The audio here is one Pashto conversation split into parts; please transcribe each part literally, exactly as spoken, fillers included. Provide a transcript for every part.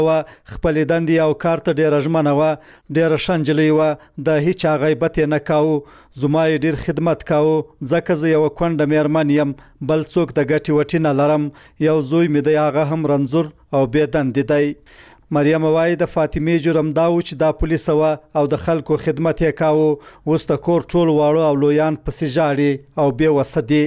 و خپل دندې او کار ته ډیره ژمنه وه، ډیره ښه نجلۍ وه، د هیچا غیبت یې نه کاوه، زما یې ډیر خدمت کاوه، ځکه زه یوه کونډه میرمن یم، بل څوک د ګټې وټې نه لرم، یو زوی مې دی، هغه هم رنځور او بې دندې دی. مریم وایي د فاطمې جرم دا و چې دا پولیس وه او د خلکو خدمت یې کاوه، اوس د کور ټول واړه او لویان پسې ژاړي او بې وسه دي.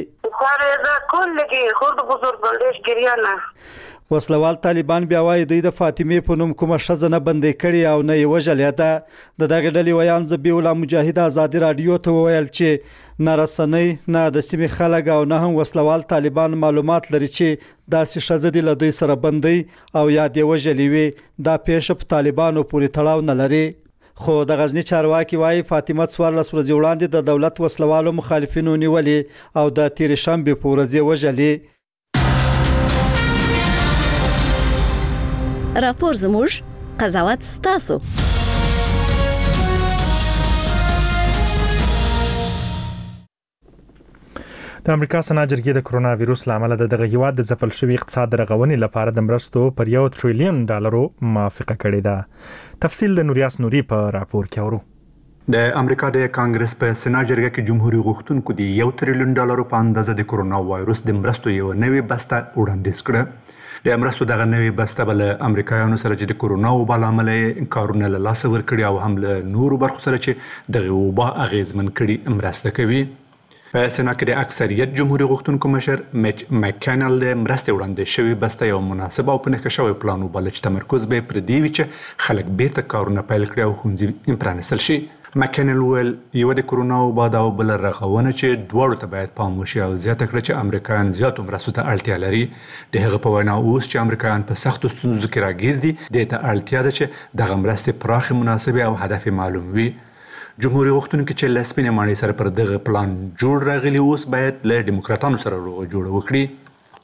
وسلوال طالبان بیا وایي دوی د فاطمې په نوم کومه ښځه نه بندي کړې او نه یې وژلې ده. د دغې ډلې ویان ذبیح الله مجاهد ازادي راډیو ته وویل چې نه رسنۍ نه د سیمې خلک او نه هم وسلوال طالبان معلومات لري چې داسې ښځه دې له دوی سره بندي او یا دې وژلې وي. دا پیښه په طالبانو پورې تړاو نه لري. خو د غزنی چارواکي وایي فاطمه څوارلس ورځې وړاندې د دولت وسلوالو مخالفینو نیولې او د تېرې شنبې په ورځ یې وژلې. راپور زموږ، قضاوت ستاسو. د امریکا سنا جرګې د کرونا وایروس لامل د دغه هیواد د ځپل شوی اقتصاد رغونې لپاره د مرستو پر یو تریلیون ډالرو موافقه کړې ده. تفصیل د نوریاس نوري په راپور کې اورو. د امریکا د کانګرس په سنا جرګه کې جمهوریت غوښتونکو د یو تریلیون ډالرو په اندازه د کرونا وایروس د مرستو یو نوې بسته وړاندیز کړه. د مرستو دغه نوې بسته بل امریکایانو سره چې د کرونا وبا لامل کارونه له لاسه ورکړي او هم له نورو برخو سره چې دغه وبا اغیزمن کړي مرسته کوي. په سنا کې د اکثریت جمهوریت غوښتونکو مشر میچ مکینل د مرستې وړاندې شوی بسته یو مناسب او په نښه شوی پلان وباله چې تمرکز به پر دې وي چې خلک بیرته کارونه پیل کړي او ښوونځي پرانیستل شي. مکینل ویل یو د کرونا وبا او بل رغونه چې دواړو ته باید پام وشي او زیاته کړه چې امریکایان زیاتو مرستو ته اړتیا لري. د هغه په وینا اوس چې امریکایان په سختو ستونزو کې راګیر دي، دې ته اړتیا ده چې دغه مرستې پراخې، مناسبې او هدف معلوم وي. جمهوریت غوښتونکو چې له سپینې ماڼۍ سره پر دغه پلان جوړ راغلي اوس باید له ډیموکراتانو سره روغه جوړه وکړي.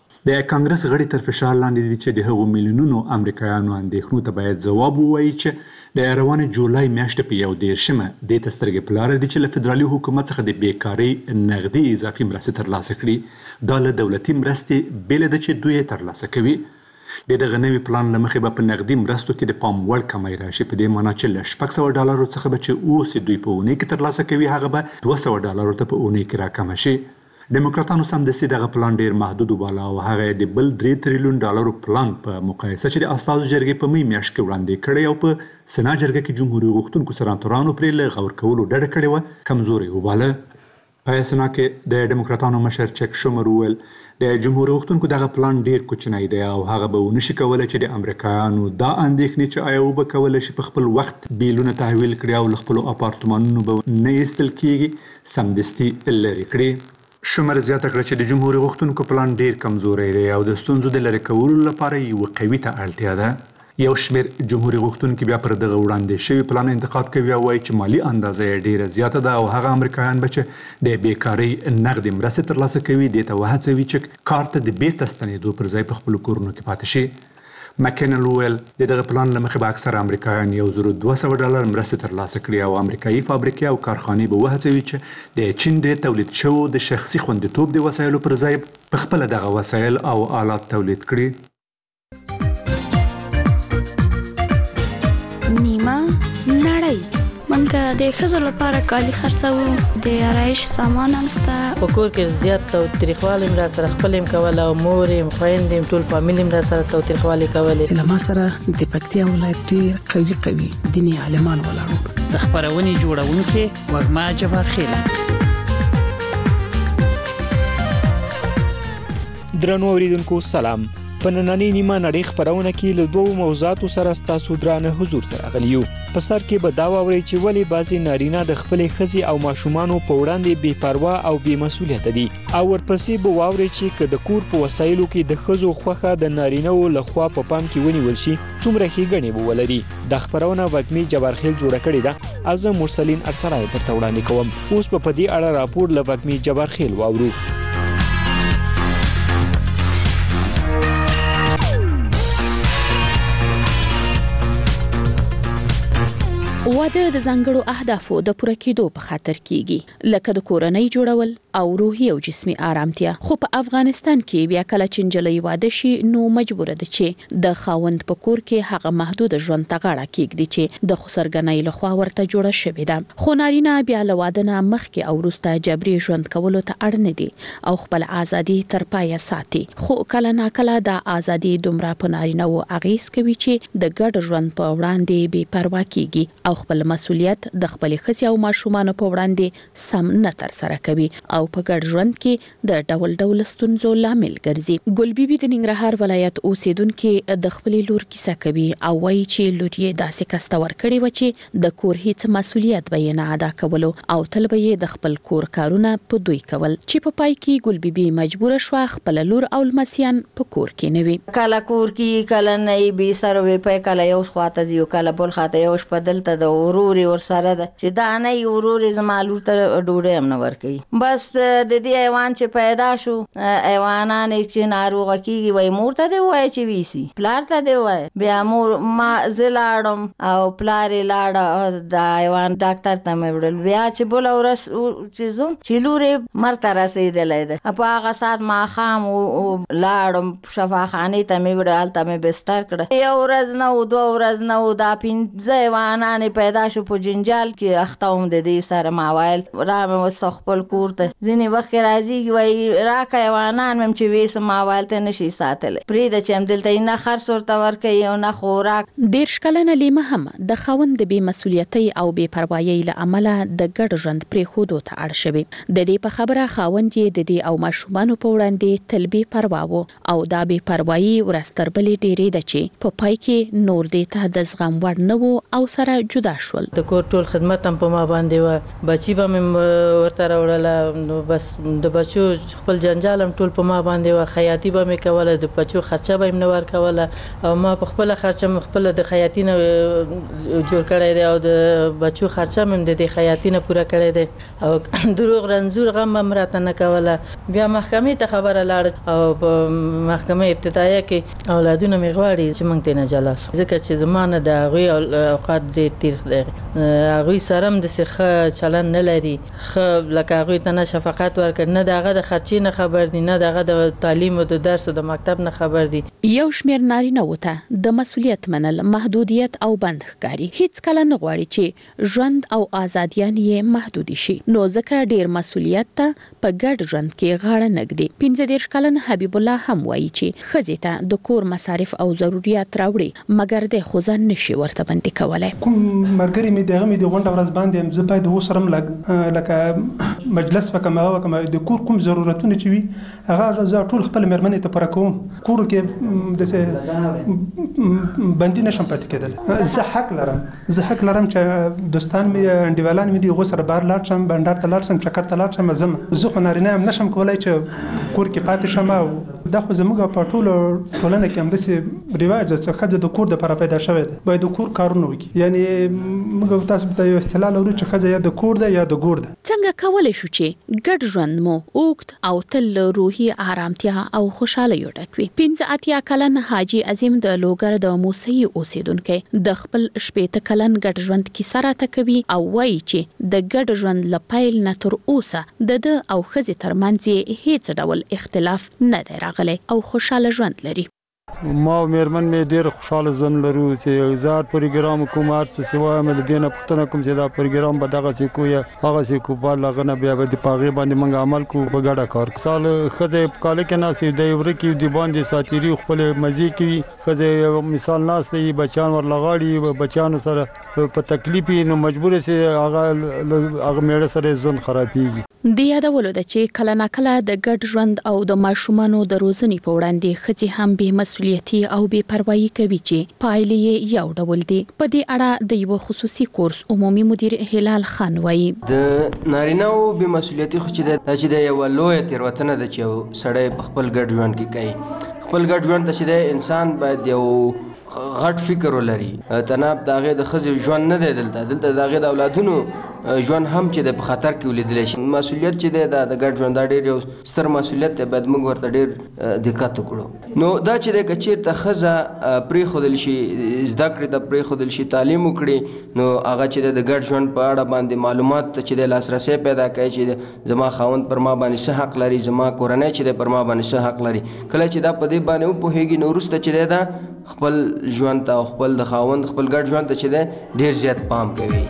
د کانګرس غړي تر فشار لاندې دي چې د هغو میلیونونو امریکایانو اندېښنو ته باید ځواب ووایي چې د روانې جولای میاشتې په یو دېرشمه دې ته سترګې په لاره دي چې له فدرالي حکومت څخه د بیکارۍ نغدي اضافي مرستې ترلاسه کړي. دا له دولتي مرستې بېله ده چې دوی یې ترلاسه کوي. د دغه نوي پلان له مخې به په نغدي مرستو کې د پام وړ کمی راشي، په دې معنی چې له شپږ سوه ډالرو څخه به چې اوس دوی په اونۍ کې ترلاسه کوي هغه به دوه سوه ډالرو ته په اونۍ کې راکمه شي. ډیموکراتانو سمدستي دغه پلان ډیر محدود وباله او هغه د بل درې تریلیون ډالرو پلان په مقایسه چې د استازو جرګې په می میاشت کې وړاندې کړی او په سنا جرګه کې جمهوریت غوښتونکو سناتورانو پرې له غور کولو ډډه کړې وه کمزوري وباله. په سنا کې د ډیموکراتانو مشر چک شومر وویل د جمهوریت غوښتونکو دغه پلان ډیر کوچنی دی او هغه به ونشي کولی چې د امریکایانو دا اندېښنې چې آیا وبه کولی شي په خپل وخت بیلونه تحویل کړي او له خپلو اپارتمانونو به نه ایستل کیږي سمدستي لرې کړي. شومر زیاته کړه چې د جمهوریت غوښتونکو پلان ډیر کمزوری دی او د ستونزو د لرې کولو لپاره یو قوي ته اړتیا ده. یو شمېر جمهوریت غوښتونکي بیا پر دغه وړاندې شوي پلان انتقاد کوي او وایي چې مالي اندازه یې ډیره زیاته ده او هغه امریکایان به چې د بیکارۍ نغدې مرستې ترلاسه کوي دې ته وهڅوي چې کار ته د بیرته ستنېدو پر ځای په خپلو کورونو کې پاتې شي. مکینل وویل د دغه پلان له مخې به اکثره امریکایان یو زر دوه سوه ډالر مرستې ترلاسه کړي او امریکایي فابریکې او کارخانې به وهڅوي چې د چین د تولید شوو د شخصي خوندیتوب د وسایلو پر ځای په خپله دغه وسایل او آلات تولید کړي. نیمه نړۍ منګه د ښځو لپاره کالي خرڅوو، د آرایش سامان هم شته. په کور کې زیات تاوتریخوالی م راسره خپل یم کوله او مور یم خویندې یم ټول فامیل م راسره تاوتریخوالی کولې. له ما سره د پکتیا ولایت ډېر قوي قوي دیني عالمان ولاړو. د خپرونې جوړونکې وږمه جبارخیله. درنو اوریدونکو سلام. په نننۍ نیمه نړۍ خپرونه کې له دوو موضوعاتو سره ستاسو درانه حضور ته راغلي یو. په سر کې به دا واورئ چې ولې بعضې نارینه د خپلې ښځې او ماشومانو په وړاندې بې پروا او بې مسؤلیته دي، او ورپسې به واورئ چې که د کور په وسایلو کې د ښځو خوښه د نارینهو لخوا په پام کې ونیول شي څومره ښېګڼې به ولري. دا خپرونه وږمې جبارخیل جوړه کړې ده، زه مرسلین ارسلای درته وړاندې کوم. اوس به په دې اړه راپور له وږمې جبارخیل واورو. واده د ځانګړو اهدافو د پوره کېدو په خاطر کیږي، لکه د کورنۍ جوړول او روحي او جسمي آرامتیا. خو په افغانستان کې بیا کله چې نجلۍ واده شي نو مجبور ده چې د خاوند په کور کې هغه محدود ژوند ته غاړه کېږدي چې د خسرګنۍ لخوا ورته جوړه شوې ده. خو نارینه بیا له واده نه مخکې او وروسته جبري ژوند کولو ته اړ نه دي او خپل ازادي تر پایه ساتي. خو کله ناکله د ازادي دومره په نارینه و اغیز کوي چې د ګډ ژوند په وړاندې بې پروا کیږي او خپل مسؤلیت د خپل خځې او ماشومان په وړاندې سم نه تر سره کوي او په ګډ ژوند کې د ډول ډول ستونزو لامل ګرځي. ګل بیبي د ننګرهار ولایت اوسیدونکو د خپل لور کیسه کوي او وایي چې لور یې داسې کسته ورکړې و چې د کور هیڅ مسؤلیت به نه ادا کولو او تل به یې د خپل کور کارونه په دوی کول، چې په پای کې ګل بیبي مجبور شو خپل لور او لمسیان په کور کې نه وي. کله کور کې کله نه بي سره وي په کله یو خواته دی کله بل خواته یو شپه دلته د اوروري ور سره ده چې دا نه اوروري زمالو ته ډوډۍ هم نه ورکي. بس د دې ایوان چې پیدا شو ایوانان چې ناروغه کیږي وای مور ته دی وای چې ویسي پلار ته دی وای بیا مور ما زلاړم او پلار لاړ د ایوان ډاکټر ته مې وړل بیا چې بل اورس چې زوم چې لورې مرته رسیدلې ده په هغه سات ما خام لاړم شفاخانه ته مې وړل ته مې بستر کړ. یو ورځ نه و دوه ورځ نه و دا پنځه ایوانان پیدا شو په جنجال کې اختوم د دې سره ما وایل را مې وسخپل کور ته ځینې وخت راځي وای راکا ایوانان مم چې وېس ما وایل ته نشي ساتل پرې د چم دلته نه خرڅ ورته ورکي او نه خوراک. ډیر شکلنه لیمه هم د خاوند د بې مسؤلیتۍ او بې پروایۍ له امله د ګډ ژوند پرې خودو ته اړ شوی. د دې په خبره خاوند یې د دې او ماشومان په وړاندې تل بې پروا وو او دا بې پروایي ورستربلې ډېرې ده چې په پای کې نور دې ته د زغم وړ نه وو او سره جدا شول. د کور ټول خدمت هم په ما باندې و، بچی به مې ورته راوړله نو بس د بچو خپل جنجال هم ټول په ما باندې و، خیاطي به مې کوله د بچو خرچه به مې نه ورکوله او ما په خپل خرچه مې خپل د خیاطي نه جوړ کړی دی او د بچو خرچه مې د دې خیاطي نه پوره کړی دی او دروغ رنځور غم هم راته نه کوله. بیا محکمې ته خبره لاړه او په محکمه ابتدایه کې اولادونه مې غواړي چې موږ ته نه جلا شو ځکه چې زمانه د هغوی اوقات ډېر تیر دی، هغوی سره هم داسې ښه چلن نه لري، ښه لکه هغوی ته نه شفقت ورکړي، نه د هغه د خرچې نه خبر دي، نه د هغه د تعلیم او د درس او د مکتب نه خبر دي. یو شمېر نارینه وته د مسؤلیت منل محدودیت او بند ښکاري، هیڅ کله نه غواړي چې ژوند او ازادیان یې محدود شي نو ځکه ډېر مسؤلیت ته په ګډ ژوند کې غاړه نږدي. پنځه دېرش کلن حبیب الله هم وایي چې ښځې ته د کور مصارف او ضرورت راوړي مګر د خو ځان نشي ورته باندې کولای. کوم مرګري مې دغه مې د غونډه ورځ باندې زه باید وسرم لکه مجلس وکم هغه وکم د کور کوم ضرورتونه چې وي هغه زه ټول خپل مېرمنې ته پوره کوم. کور کې د باندې نشم پاتې کېدل. زه حق لرم زه حق لرم چې دوستان مې انډیوالان مې دی غو سره بار لاړ شم بندر ته لاړ شم چکر ته لاړ شم زم زه خو نارینه هم نشم کولای چې کور کې پاتې شم او دا خو زموږ په ټولو ټولنه کې هم داسې رواج ده چې ښځه د کور دپاره پیدا شوې ده باید د کور کارونه وکړي. یعنی موږ تاسو ته یو اصطلاح لرو چې ښځه یا د کور ده یا د ګور ده. څنګه کولی شو چې ګډ ژوند مو اوږد او تل روحي آرامتیا او خوشحالۍ ډک وي؟ پنځه اتیا کلن حاجي عظیم د لوګر د موسی اوسیدونکی د خپل شپېته کلن ګډ ژوند کیسه راته کوي او وایي چې د ګډ ژوند له پیل نه تر اوسه د ده او ښځې ترمنځ یې هیڅ ډول اختلاف نه دی راغلی او خوشحاله ژوند لري. ما او میرمن مې ډېر خوشحاله ژوند لرو چې زیات پروګرام کوم هر څه سوا مې د دې نه پوښتنه کوم چې دا پروګرام به دغسې کوو یا هغسې کوو په هغه نه بیا به د په هغې باندې موږ عمل کوو په ګډه کار. سال ښځه په کاله کې ناستې دی ورکې د باندې ساتیري خپلې مزې کوي ښځه مثال ناسته وي بچیان ورله غاړي بچیانو سره په تکلیف وي نو مجبوره سي هغه هغه میړه سره ژوند خرابېږي. د یادولو ده چې کله ناکله د ګډ ژوند او د ماشومانو د روزنې په وړاندې ښځې هم بې مسؤلیتي او بې پروایي کوي چې پایلې یې یو ډول دي. په دې اړه د یو خصوصي کورس عمومي مدیر هلال خان وایي د نارینه‌و بې مسؤلیتي خو چې د چې د یو لویه تېروتنه ده چې یو سړی په خپل ګډ ژوند کې کوي. خپل ګډ ژوند ته چې د انسان باید یو غټ فکر ولري. تناب د هغې د ښځې ژوند نه دی دلته دلته د هغې د اولادونو ژوند هم چې د په خطر کې ولیدل شي. مسؤلیت چې دی دا د ګډ ژوند دا ډېر یو ستر مسؤلیت دی، باید موږ ورته ډېر دقت وکړو. نو دا چې دی که چېرته ښځه پرېښودل شي، زده کړې ته پرېښودل شي، تعلیم وکړي، نو هغه چې دی د ګډ ژوند په اړه باندې معلومات ته چې دی لاسرسی پیدا کوي چې زما خاوند پر ما باندې څه حق لري، زما کورنۍ چې دی پر ما باندې څه حق لري. کله چې دا په دې باندې وپوهېږي نو وروسته چې دی دا خپل ژوند ته او خپل د خاوند خپل ګډ ژوند ته چې دی ډېر زیات پام کوي.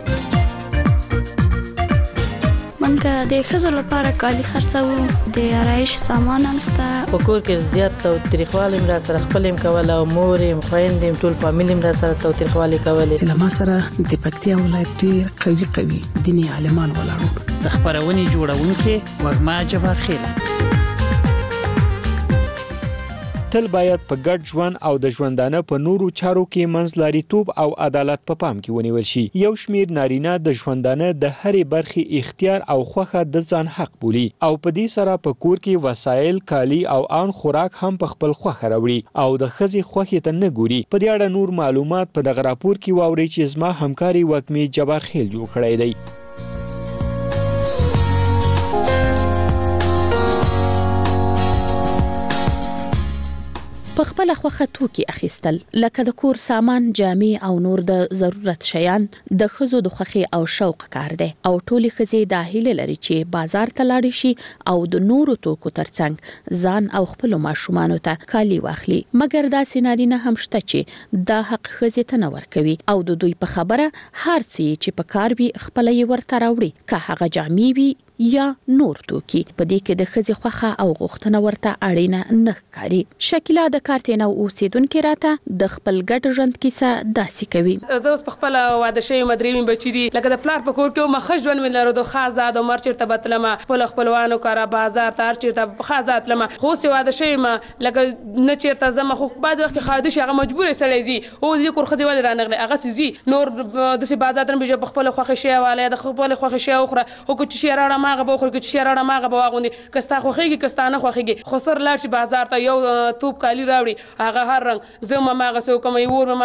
منګه د ښځو لپاره کالي خرڅوو، د آرایش سامان هم شته. په کور کې زیات تاوتریخوالی هم راسره خپل هم کوله او مور هم خویندې هم ټول فامیل هم راسره تاوتریخوالی کولې. له ما سره د پکتیا ولایت ډېر قوي قوي دیني عالمان ولاړو. د خبرونې جوړونکې وږمه جبار خیله. تل باید په ګډ ژوند او د ژوندانه په نورو چارو کې منځلاریتوب او عدالت په پام کې ونیول شي. یو شمیر نارینه د ژوندانه د هرې برخې اختیار او خوخه د ځان حق بولي او په دې سره په کور کې وسایل، کالی او آن خوراک هم په خپل خوخه راوړي او د ښځې خوښې ته نه ګوري. په دې اړه نور معلومات په دغه راپور کې واورئ چې زما همکاري وږمې جبار خیل جوړ کړی دی. په خپل خوخه توکي اخیستل لکه د کور سامان، جامې او نور د ضرورت شیان د ښځو د خوخي او شوق کار دی او ټولې ښځې د هیله لري چې بازار ته لاړ شي او د نورو توکو ترڅنګ ځان او خپل ماشومان ته کالي واخلي. مګر دا سينارینه هم شته چې دا حق ښځې ته نه ورکوي او د دوی په خبره هر څه چې په کار وي خپل یې ورته راوړي، که هغه جامې وي یا نور توکي. په دې کې د ښځې خوخه او غوښتنه ورته اړینه نه ښکاري. شکیلا د کارتینو اوسیدونکو راته د خپل ګډ ژوند کیسه داسې کوي. زه اوس په خپل واده شوی مدرې مې بچی دي، لکه د پلار په کور کې ما خښ ژوند مې لرو، د خازاد او مرچ ته بتلمه خپل خپلوانو کارا بازار ته چیرته خازات لمه خو سي واده شوی ما لکه نه چیرته زما خو بعض وخت خاده شي هغه مجبور سړی زی او د کور خځې ول رانغله هغه سي نور د سي بازار ته به خپل خوخه شي والے د خپل خوخه شي اخره خو کو چې راړه ماغه به خو کې چې راړه ماغه به واغوندي کستا خوخيږي کستا نه خوخيږي خو سر لاړ شي بازار ته یو توپ کالی راوړي هغه هر رنگ زما ماغه سو کوم یو